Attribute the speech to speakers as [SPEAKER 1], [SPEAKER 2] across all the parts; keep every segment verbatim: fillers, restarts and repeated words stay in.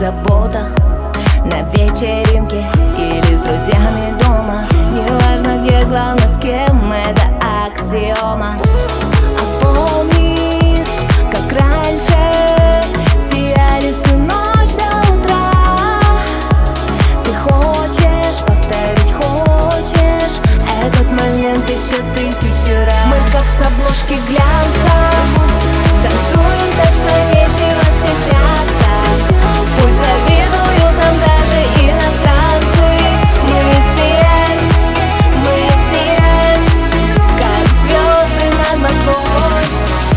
[SPEAKER 1] заботах, на вечеринке или с друзьями дома. Неважно где, главное с кем, это аксиома. А помнишь, как раньше сияли всю ночь до утра? Ты хочешь повторить, хочешь этот момент еще тысячу раз. Мы как с обложки глянца танцуем так, что нечего стесняться. Пусть завидуют нам даже иностранцы. Мы сияем, мы сияем, как звезды над Москвой.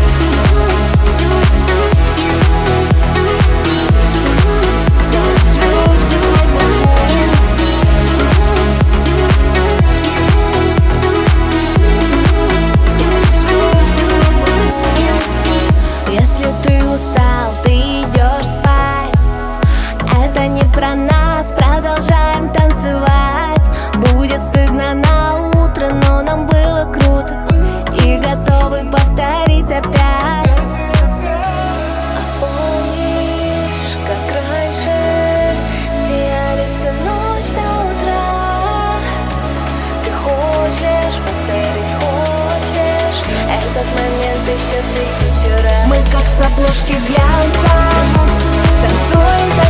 [SPEAKER 1] Если ты устал, ты идешь спать. Это не про нас, продолжаем танцевать. Будет стыдно на утро, но нам было круто, и готовы повторить опять. А помнишь, как раньше сияли всю ночь до утра? Ты хочешь повторить, хочешь этот момент еще тысячу раз. Мы как с обложки глянца танцуем так,